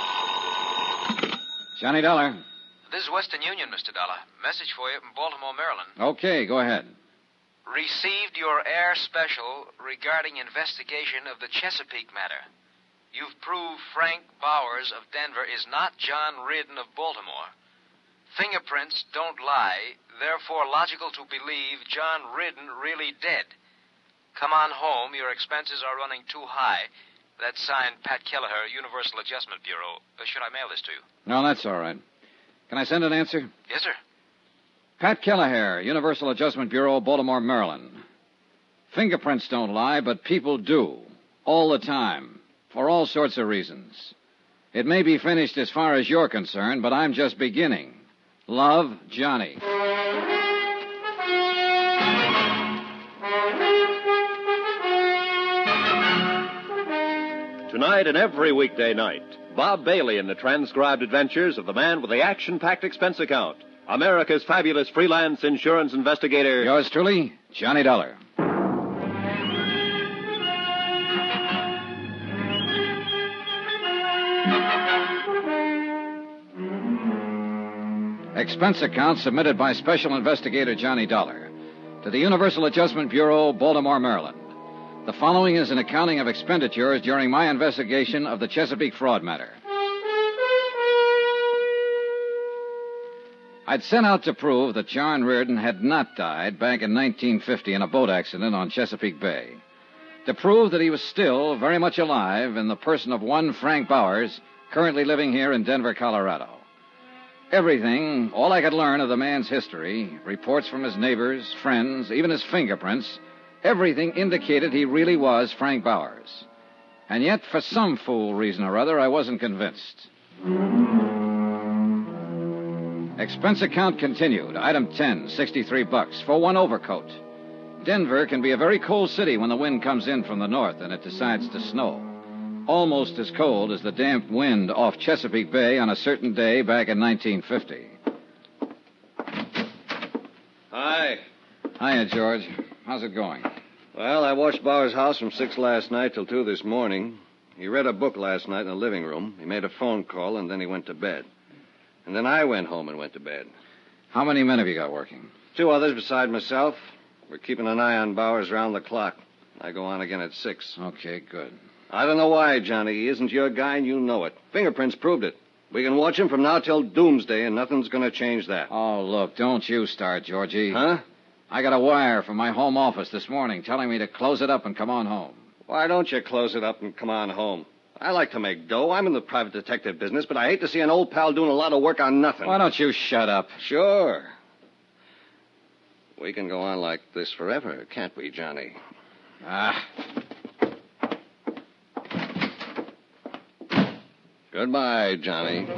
Johnny Dollar. This is Western Union, Mister Dollar. Message for you from Baltimore, Maryland. Okay, go ahead. Received your air special regarding investigation of the Chesapeake matter. You've proved Frank Bowers of Denver is not John Ridden of Baltimore. Fingerprints don't lie, therefore logical to believe John Ridden really dead. Come on home, your expenses are running too high. That's signed Pat Kelleher, Universal Adjustment Bureau. Uh, should I mail this to you? No, that's all right. Can I send an answer? Yes, sir. Pat Kelleher, Universal Adjustment Bureau, Baltimore, Maryland. Fingerprints don't lie, but people do. All the time. For all sorts of reasons. It may be finished as far as you're concerned, but I'm just beginning. Love, Johnny. Tonight and every weekday night, Bob Bailey in the transcribed adventures of the man with the action-packed expense account, America's fabulous freelance insurance investigator. Yours truly, Johnny Dollar. Expense account submitted by Special Investigator Johnny Dollar to the Universal Adjustment Bureau, Baltimore, Maryland. The following is an accounting of expenditures during my investigation of the Chesapeake fraud matter. I'd set out to prove that John Reardon had not died back in nineteen fifty in a boat accident on Chesapeake Bay. To prove that he was still very much alive in the person of one Frank Bowers, currently living here in Denver, Colorado. Everything, all I could learn of the man's history, reports from his neighbors, friends, even his fingerprints, everything indicated he really was Frank Bowers. And yet, for some fool reason or other, I wasn't convinced. Expense account continued. Item ten, sixty-three bucks for one overcoat. Denver can be a very cold city when the wind comes in from the north and it decides to snow. Almost as cold as the damp wind off Chesapeake Bay on a certain day back in nineteen fifty. Hi. Hiya, George. How's it going? Well, I watched Bauer's house from six last night till two this morning. He read a book last night in the living room. He made a phone call, and then he went to bed. And then I went home and went to bed. How many men have you got working? Two others beside myself. We're keeping an eye on Bowers round the clock. I go on again at six. Okay, good. I don't know why, Johnny. He isn't your guy, and you know it. Fingerprints proved it. We can watch him from now till doomsday, and nothing's going to change that. Oh, look, don't you start, Georgie. Huh? I got a wire from my home office this morning telling me to close it up and come on home. Why don't you close it up and come on home? I like to make dough. I'm in the private detective business, but I hate to see an old pal doing a lot of work on nothing. Why don't you shut up? Sure. We can go on like this forever, can't we, Johnny? Ah. Goodbye, Johnny.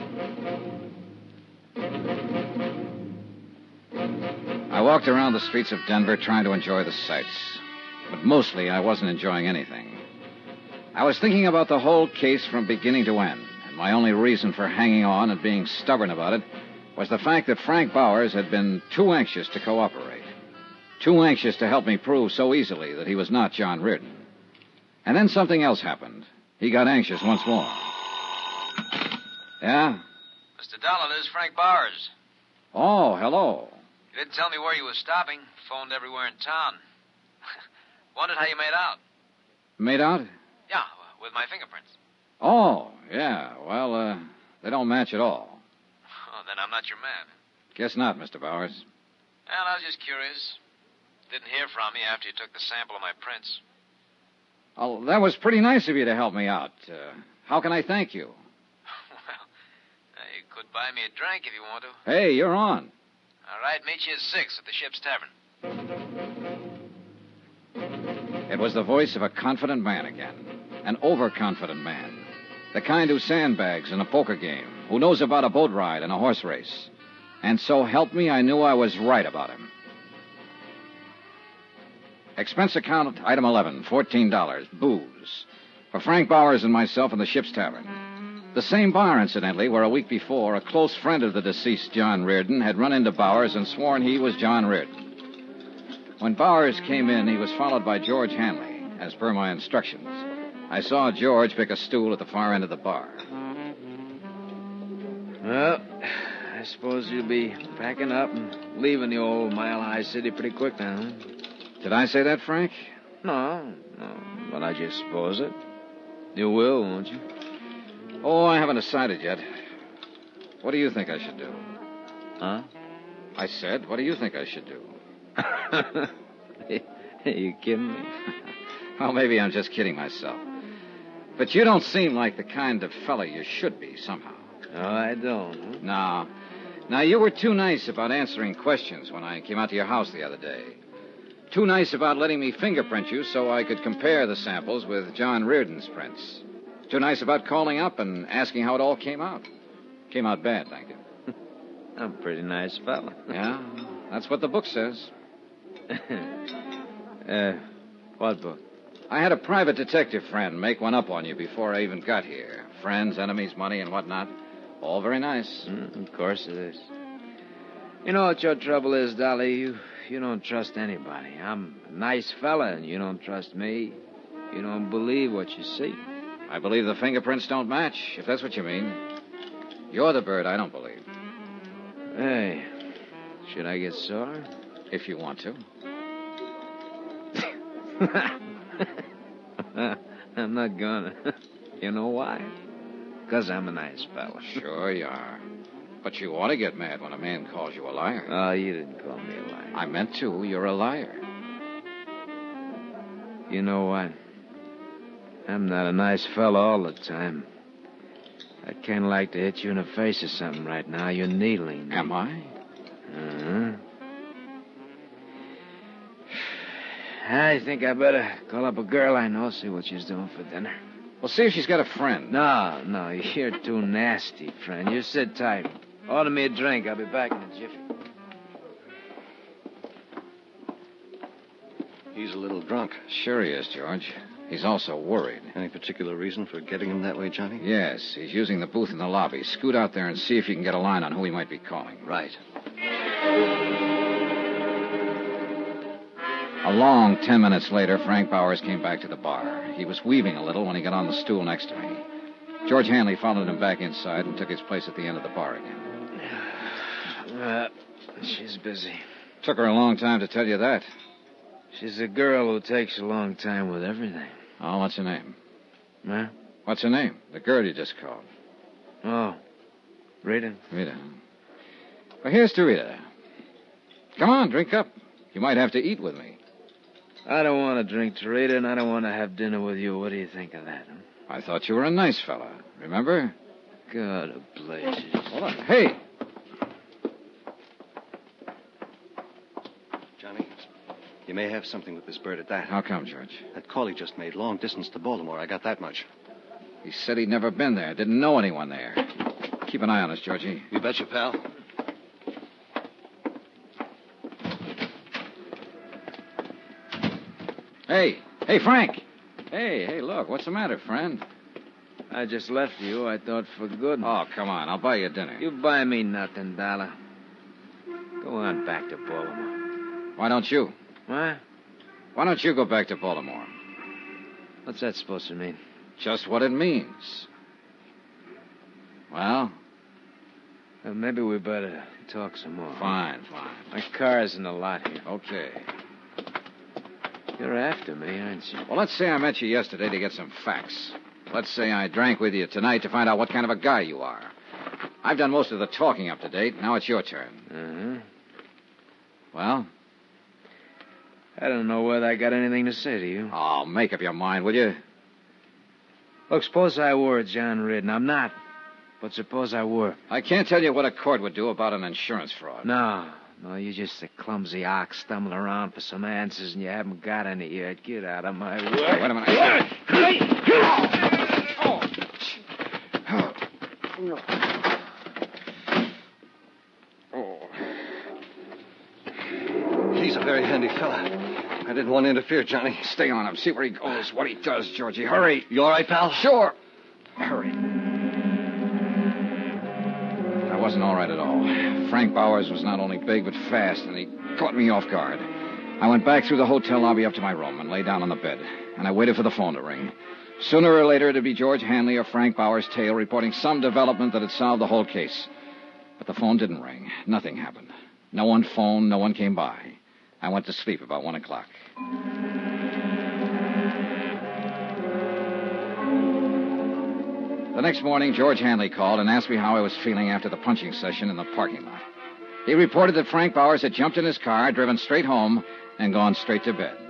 I walked around the streets of Denver trying to enjoy the sights. But mostly I wasn't enjoying anything. I was thinking about the whole case from beginning to end, and my only reason for hanging on and being stubborn about it was the fact that Frank Bowers had been too anxious to cooperate. Too anxious to help me prove so easily that he was not John Reardon. And then something else happened. He got anxious once more. Yeah? Mister Dollar, this is Frank Bowers. Oh, hello. You didn't tell me where you were stopping. Phoned everywhere in town. Wondered how you made out. Made out? Yeah, with my fingerprints. Oh, yeah. Well, uh, they don't match at all. Oh, then I'm not your man. Guess not, Mister Bowers. Well, I was just curious. Didn't hear from you after you took the sample of my prints. Oh, that was pretty nice of you to help me out. Uh, how can I thank you? Well, uh, you could buy me a drink if you want to. Hey, you're on. All right, meet you at six at the Ship's Tavern. It was the voice of a confident man again. An overconfident man. The kind who sandbags in a poker game, who knows about a boat ride and a horse race. And so help me, I knew I was right about him. Expense account, item eleven, fourteen dollars, booze. For Frank Bowers and myself in the Ship's Tavern. The same bar, incidentally, where a week before, a close friend of the deceased John Reardon had run into Bowers and sworn he was John Reardon. When Bowers came in, he was followed by George Hanley, as per my instructions. I saw George pick a stool at the far end of the bar. Well, I suppose you'll be packing up and leaving the old Mile High City pretty quick now, huh? Did I say that, Frank? No, no, but I just suppose it. You will, won't you? Oh, I haven't decided yet. What do you think I should do? Huh? I said, what do you think I should do? Are you kidding me? Well, maybe I'm just kidding myself. But you don't seem like the kind of fella you should be, somehow. Oh, I don't, huh? No. Now, you were too nice about answering questions when I came out to your house the other day. Too nice about letting me fingerprint you so I could compare the samples with John Reardon's prints. Too nice about calling up and asking how it all came out. Came out bad, thank you. I'm a pretty nice fella. Yeah, that's what the book says. uh, what book? I had a private detective friend make one up on you before I even got here. Friends, enemies, money, and whatnot. All very nice. Mm, of course it is. You know what your trouble is, Dolly? You, you don't trust anybody. I'm a nice fella, and you don't trust me. You don't believe what you see. I believe the fingerprints don't match, if that's what you mean. You're the bird I don't believe. Hey, should I get sore? If you want to. I'm not gonna. You know why? Because I'm a nice fella. Sure you are. But you ought to get mad when a man calls you a liar. Oh, you didn't call me a liar. I meant to. You're a liar. You know what? I'm not a nice fella all the time. I'd kind of like to hit you in the face or something right now. You're needling me. Am I? Uh-huh. I think I better call up a girl I know, see what she's doing for dinner. Well, see if she's got a friend. No, no, you're too nasty, friend. You sit tight. Order me a drink. I'll be back in a jiffy. He's a little drunk. Sure he is, George. He's also worried. Any particular reason for getting him that way, Johnny? Yes, he's using the booth in the lobby. Scoot out there and see if you can get a line on who he might be calling. Right. A long ten minutes later, Frank Bowers came back to the bar. He was weaving a little when he got on the stool next to me. George Hanley followed him back inside and took his place at the end of the bar again. Uh, she's busy. Took her a long time to tell you that. She's a girl who takes a long time with everything. Oh, what's her name? Huh? What's her name? The girl you just called. Oh, Rita. Rita. Well, here's to Rita. Come on, drink up. You might have to eat with me. I don't want to drink to Rita, and I don't want to have dinner with you. What do you think of that? Huh? I thought you were a nice fella. Remember? God of blazes. Hold on. Hey! Johnny, you may have something with this bird at that. How come, George? That call he just made, long distance to Baltimore. I got that much. He said he'd never been there. Didn't know anyone there. Keep an eye on us, Georgie. You betcha, pal. Hey. Hey, Frank. Hey, hey, look. What's the matter, friend? I just left you, I thought, for good. Oh, come on. I'll buy you dinner. You buy me nothing, Dollar. Go on back to Baltimore. Why don't you? What? Why don't you go back to Baltimore? What's that supposed to mean? Just what it means. Well? Well, maybe we better talk some more. Fine, fine. My car's in the lot here. Okay. You're after me, aren't you? Well, let's say I met you yesterday to get some facts. Let's say I drank with you tonight to find out what kind of a guy you are. I've done most of the talking up to date. Now it's your turn. Uh-huh. Well? I don't know whether I got anything to say to you. Oh, make up your mind, will you? Look, suppose I were John Ridden. I'm not. But suppose I were. I can't tell you what a court would do about an insurance fraud. No. No, you're just a clumsy ox stumbling around for some answers, and you haven't got any yet. Get out of my way. Wait a minute. Oh. He's a very handy fella. I didn't want to interfere, Johnny. Stay on him. See where he goes, what he does, Georgie. Hurry. You all right, pal? Sure. Hurry. I wasn't all right at all. Frank Bowers was not only big, but fast, and he caught me off guard. I went back through the hotel lobby up to my room and lay down on the bed, and I waited for the phone to ring. Sooner or later, it'd be George Hanley or Frank Bowers' tale reporting some development that had solved the whole case. But the phone didn't ring. Nothing happened. No one phoned. No one came by. I went to sleep about one o'clock. The next morning, George Hanley called and asked me how I was feeling after the punching session in the parking lot. He reported that Frank Bowers had jumped in his car, driven straight home, and gone straight to bed.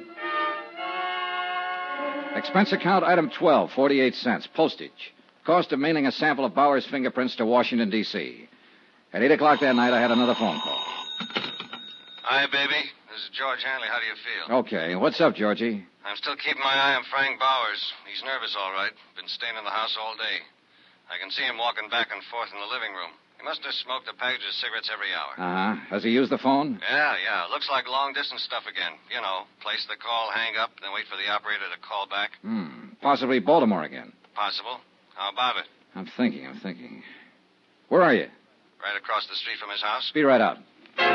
Expense account item twelve, forty-eight cents. Postage. Cost of mailing a sample of Bowers' fingerprints to Washington, D C At eight o'clock that night, I had another phone call. Hi, baby. This is George Hanley. How do you feel? Okay. What's up, Georgie? I'm still keeping my eye on Frank Bowers. He's nervous, all right. Been staying in the house all day. I can see him walking back and forth in the living room. He must have smoked a package of cigarettes every hour. Uh-huh. Has he used the phone? Yeah, yeah. Looks like long-distance stuff again. You know, place the call, hang up, then wait for the operator to call back. Hmm. Possibly Baltimore again. Possible. How about it? I'm thinking, I'm thinking. Where are you? Right across the street from his house. Be right out.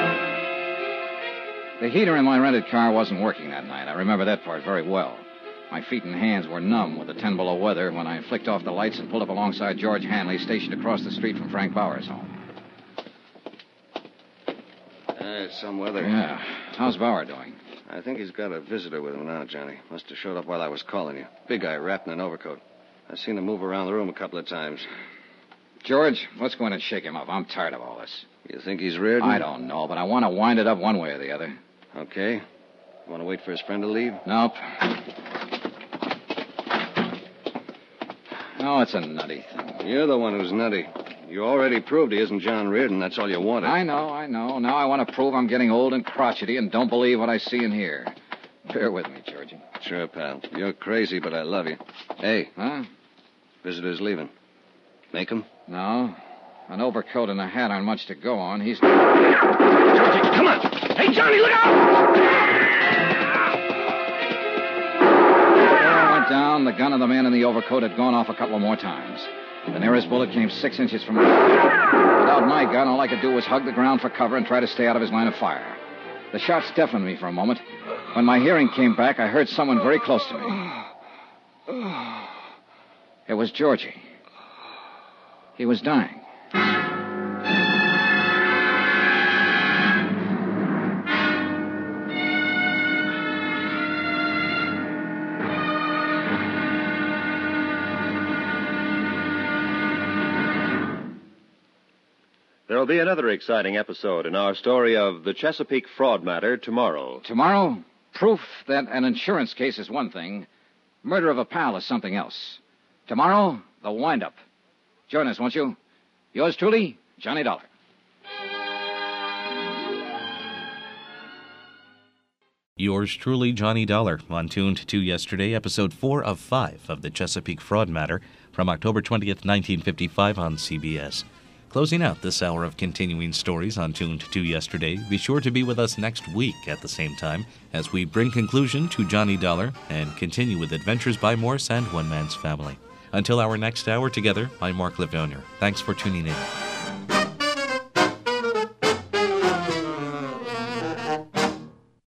The heater in my rented car wasn't working that night. I remember that part very well. My feet and hands were numb with the ten below weather when I flicked off the lights and pulled up alongside George Hanley, stationed across the street from Frank Bowers' home. Uh, it's some weather. Yeah. How's Bauer doing? I think he's got a visitor with him now, Johnny. Must have showed up while I was calling you. Big guy wrapped in an overcoat. I've seen him move around the room a couple of times. George, let's go in and shake him up. I'm tired of all this. You think he's reared? I don't know, but I want to wind it up one way or the other. Okay. You want to wait for his friend to leave? Nope. Oh, it's a nutty thing. You're the one who's nutty. You already proved he isn't John Reardon. That's all you wanted. I know, I know. Now I want to prove I'm getting old and crotchety and don't believe what I see and hear. Bear with me, Georgie. Sure, pal. You're crazy, but I love you. Hey. Huh? Visitor's leaving. Make him? No. An overcoat and a hat aren't much to go on. He's... Georgie, come on! Hey, Johnny, look out! Before I went down, the gun of the man in the overcoat had gone off a couple more times. The nearest bullet came six inches from me. Without my gun, all I could do was hug the ground for cover and try to stay out of his line of fire. The shot deafened me for a moment. When my hearing came back, I heard someone very close to me. It was Georgie. He was dying. There'll be another exciting episode in our story of the Chesapeake fraud matter tomorrow. Tomorrow, proof that an insurance case is one thing, murder of a pal is something else. Tomorrow, the wind-up. Join us, won't you? Yours truly, Johnny Dollar. Yours truly, Johnny Dollar, on Tuned to Yesterday, episode four of five of the Chesapeake fraud matter from October twentieth, nineteen fifty-five on C B S. Closing out this hour of continuing stories on Tuned to Yesterday, be sure to be with us next week at the same time as we bring conclusion to Johnny Dollar and continue with Adventures by Morse and One Man's Family. Until our next hour together, I'm Mark Livounier. Thanks for tuning in.